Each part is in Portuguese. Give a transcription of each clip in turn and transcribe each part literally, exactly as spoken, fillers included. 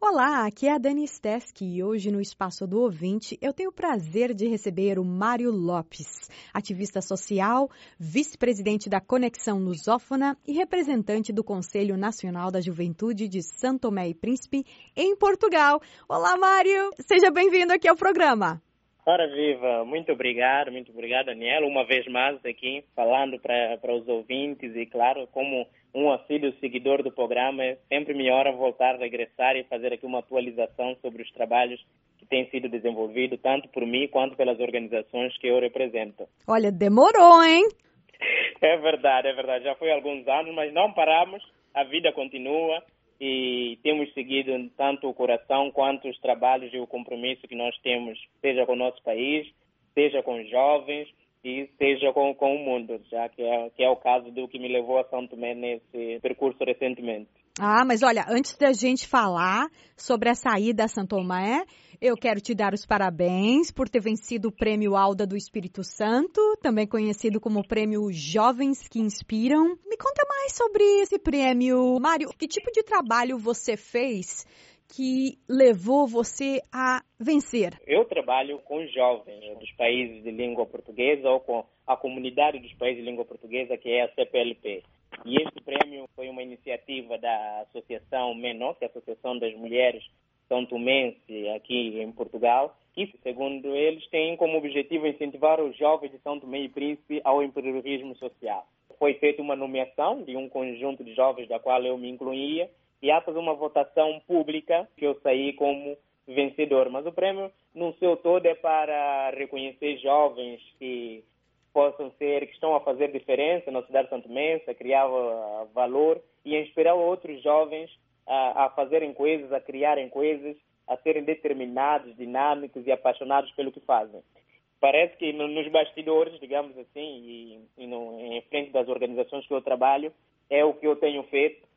Olá, aqui é a Dani Steski e hoje no Espaço do Ouvinte eu tenho o prazer de receber o Mário Lopes, ativista social, vice-presidente da Conexão Lusófona e representante do Conselho Nacional da Juventude de São Tomé e Príncipe, em Portugal. Olá, Mário! Seja bem-vindo aqui ao programa. Ora viva, muito obrigado, muito obrigado, Daniela, uma vez mais aqui falando para para os ouvintes e, claro, como um assíduo seguidor do programa, é sempre melhor voltar, regressar e fazer aqui uma atualização sobre os trabalhos que têm sido desenvolvidos, tanto por mim quanto pelas organizações que eu represento. Olha, demorou, hein? É verdade, é verdade, já foi há alguns anos, mas não paramos, a vida continua. E temos seguido tanto o coração quanto os trabalhos e o compromisso que nós temos, seja com o nosso país, seja com os jovens e seja com, com o mundo, já que é, que é o caso do que me levou a São Tomé nesse percurso recentemente. Ah, mas olha, antes da gente falar sobre a saída a São Tomé, eu quero te dar os parabéns por ter vencido o Prêmio Alda do Espírito Santo, também conhecido como Prêmio Jovens que Inspiram. Me conta mais sobre esse prêmio. Mário, que tipo de trabalho você fez que levou você a vencer? Eu trabalho com jovens dos países de língua portuguesa ou com a comunidade dos países de língua portuguesa, que é a C P L P. E este prêmio foi uma iniciativa da Associação MENO, que é a Associação das Mulheres São Tomense aqui em Portugal, que, segundo eles, tem como objetivo incentivar os jovens de São Tomé e Príncipe ao empreendedorismo social. Foi feita uma nomeação de um conjunto de jovens da qual eu me incluía, e há fazer uma votação pública que eu saí como vencedor. Mas o prêmio, no seu todo, é para reconhecer jovens que possam ser, que estão a fazer diferença na cidade de São Tomé, a criar uh, valor e a inspirar outros jovens uh, a fazerem coisas, a criarem coisas, a serem determinados, dinâmicos e apaixonados pelo que fazem. Parece que no, nos bastidores, digamos assim, e, e no, em frente das organizações que eu trabalho, é o que eu tenho feito.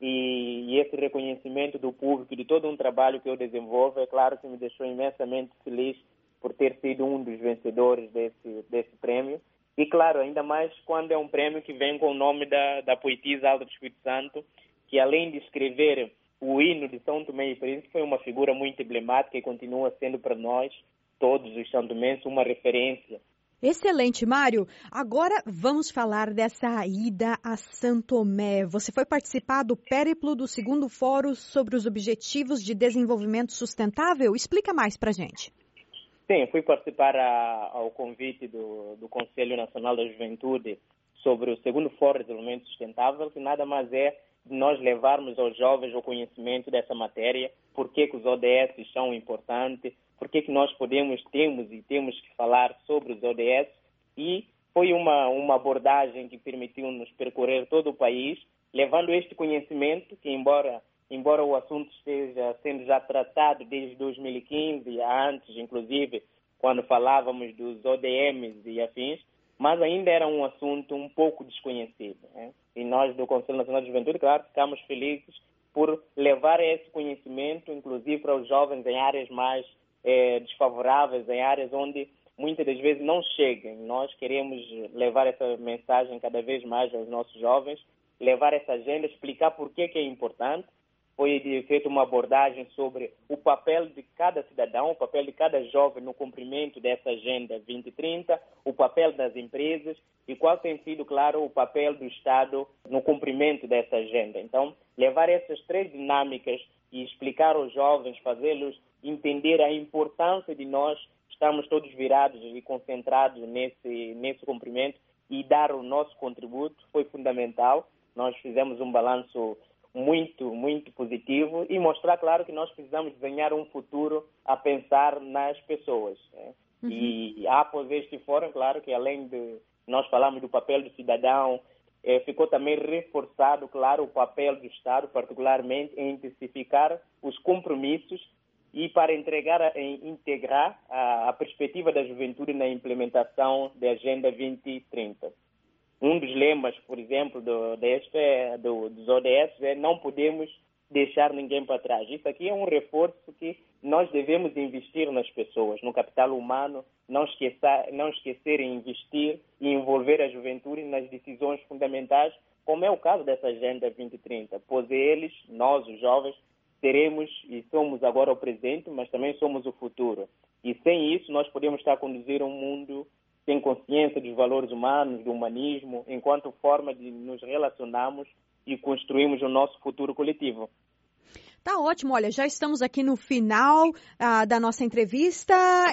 E, e esse reconhecimento do público, de todo um trabalho que eu desenvolvo, é claro que me deixou imensamente feliz por ter sido um dos vencedores desse, desse prêmio. E, claro, ainda mais quando é um prêmio que vem com o nome da, da poetisa Alda do Espírito Santo, que além de escrever o hino de São Tomé e Príncipe, foi uma figura muito emblemática e continua sendo para nós, todos os santomenses, uma referência. Excelente, Mário. Agora vamos falar dessa ida a São Tomé. Você foi participar do périplo do segundo Fórum sobre os Objetivos de Desenvolvimento Sustentável? Explica mais para a gente. Sim, fui participar a, ao convite do, do Conselho Nacional da Juventude sobre o segundo Fórum de Desenvolvimento Sustentável, que nada mais é de nós levarmos aos jovens o conhecimento dessa matéria, por que que os O D S são importantes, por que que nós podemos, temos e temos que falar sobre os O D S, e foi uma, uma abordagem que permitiu-nos percorrer todo o país, levando este conhecimento, que embora, embora o assunto esteja sendo já tratado desde dois mil e quinze, antes inclusive, quando falávamos dos O D Ms e afins, mas ainda era um assunto um pouco desconhecido, né? E nós do Conselho Nacional de Juventude, claro, ficamos felizes por levar esse conhecimento, inclusive para os jovens em áreas mais eh, desfavoráveis, em áreas onde muitas das vezes não chegam. Nós queremos levar essa mensagem cada vez mais aos nossos jovens, levar essa agenda, explicar por que que é importante. Foi feita uma abordagem sobre o papel de cada cidadão, o papel de cada jovem no cumprimento dessa Agenda vinte trinta, o papel das empresas e qual tem sido, claro, o papel do Estado no cumprimento dessa agenda. Então, levar essas três dinâmicas e explicar aos jovens, fazê-los entender a importância de nós estarmos todos virados e concentrados nesse, nesse cumprimento e dar o nosso contributo foi fundamental. Nós fizemos um balanço muito, muito positivo e mostrar, claro, que nós precisamos desenhar um futuro a pensar nas pessoas. Né? Uhum. E após este fórum, claro, que além de nós falarmos do papel do cidadão, eh, ficou também reforçado, claro, o papel do Estado, particularmente em intensificar os compromissos e para entregar, em integrar a, a perspectiva da juventude na implementação da Agenda vinte trinta. Um dos lemas, por exemplo, do, deste, do, dos O D S é não podemos deixar ninguém para trás. Isso aqui é um reforço que nós devemos investir nas pessoas, no capital humano, não esquecer, não esquecer em investir e envolver a juventude nas decisões fundamentais, como é o caso dessa Agenda vinte trinta, pois eles, nós, os jovens, seremos e somos agora o presente, mas também somos o futuro. E sem isso, nós podemos estar a conduzir um mundo sem consciência dos valores humanos, do humanismo, enquanto forma de nos relacionarmos e construirmos o nosso futuro coletivo. Tá ótimo, olha, já estamos aqui no final ah, da nossa entrevista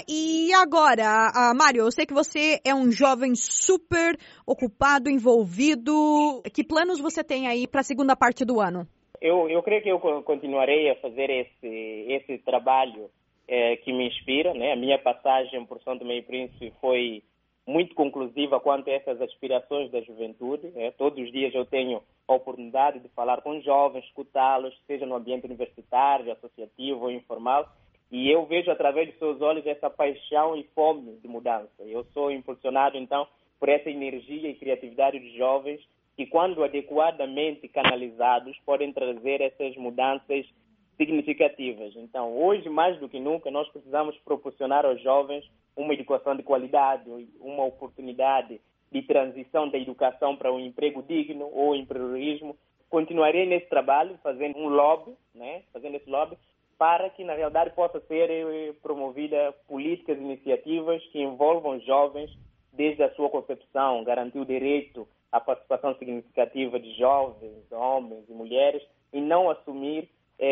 e agora, ah, Mário, eu sei que você é um jovem super ocupado, envolvido. Que planos você tem aí para a segunda parte do ano? Eu, eu creio que eu continuarei a fazer esse, esse trabalho eh, que me inspira, né? A minha passagem por São Tomé e Príncipe foi muito conclusiva quanto a essas aspirações da juventude. Né? Todos os dias eu tenho a oportunidade de falar com jovens, escutá-los, seja no ambiente universitário, associativo ou informal, e eu vejo através de seus olhos essa paixão e fome de mudança. Eu sou impulsionado, então, por essa energia e criatividade dos jovens que, quando adequadamente canalizados, podem trazer essas mudanças significativas. Então, hoje, mais do que nunca, nós precisamos proporcionar aos jovens uma educação de qualidade, uma oportunidade de transição da educação para um emprego digno ou empreendedorismo. Continuarei nesse trabalho, fazendo um lobby, né, fazendo esse lobby, para que, na realidade, possa ser promovida políticas e iniciativas que envolvam jovens desde a sua concepção, garantir o direito à participação significativa de jovens, homens e mulheres, e não assumir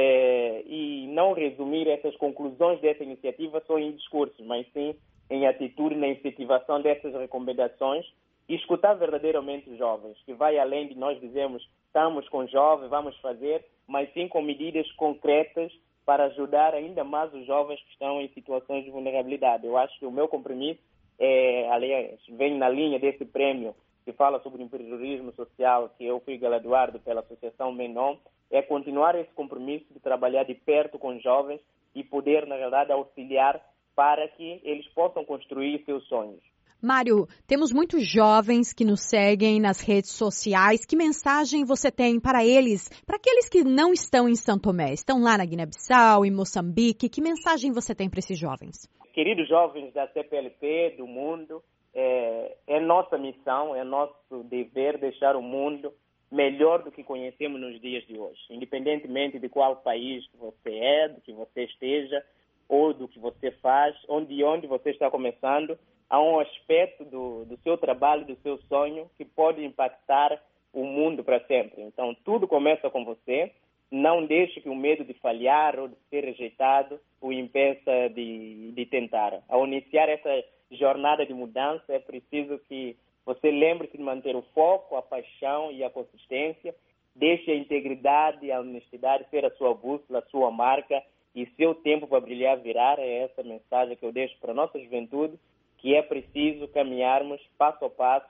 eh, e não resumir essas conclusões dessa iniciativa só em discursos, mas sim em atitude na incentivação dessas recomendações e escutar verdadeiramente os jovens, que vai além de nós dizermos estamos com jovens, vamos fazer, mas sim com medidas concretas para ajudar ainda mais os jovens que estão em situações de vulnerabilidade. Eu acho que o meu compromisso, é, aliás, vem na linha desse prêmio que fala sobre o empreendedorismo social, que eu fui galardoado pela Associação Menon, é continuar esse compromisso de trabalhar de perto com os jovens e poder, na verdade, auxiliar para que eles possam construir seus sonhos. Mário, temos muitos jovens que nos seguem nas redes sociais. Que mensagem você tem para eles, para aqueles que não estão em São Tomé, estão lá na Guiné-Bissau, em Moçambique? Que mensagem você tem para esses jovens? Queridos jovens da C P L P, do mundo, é, é nossa missão, é nosso dever deixar o mundo melhor do que conhecemos nos dias de hoje. Independentemente de qual país você é, do que você esteja, ou do que você faz, onde onde você está começando, há um aspecto do, do seu trabalho, do seu sonho, que pode impactar o mundo para sempre. Então, tudo começa com você. Não deixe que o medo de falhar ou de ser rejeitado o impeça de, de tentar. Ao iniciar essa jornada de mudança, é preciso que você lembre-se de manter o foco, a paixão e a consistência. Deixe a integridade e a honestidade ser a sua bússola, a sua marca, e seu tempo para brilhar virar. É essa mensagem que eu deixo para a nossa juventude, que é preciso caminharmos passo a passo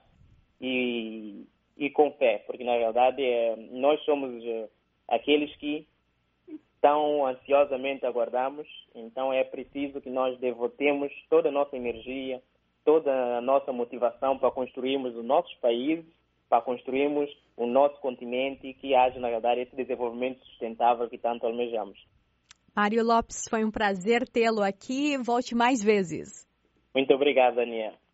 e, e com fé, porque na verdade é, nós somos é, aqueles que tão ansiosamente aguardamos, então é preciso que nós devotemos toda a nossa energia, toda a nossa motivação para construirmos os nossos países, para construirmos o nosso continente e que haja, na verdade, esse desenvolvimento sustentável que tanto almejamos. Mário Lopes, foi um prazer tê-lo aqui. Volte mais vezes. Muito obrigado, Daniel.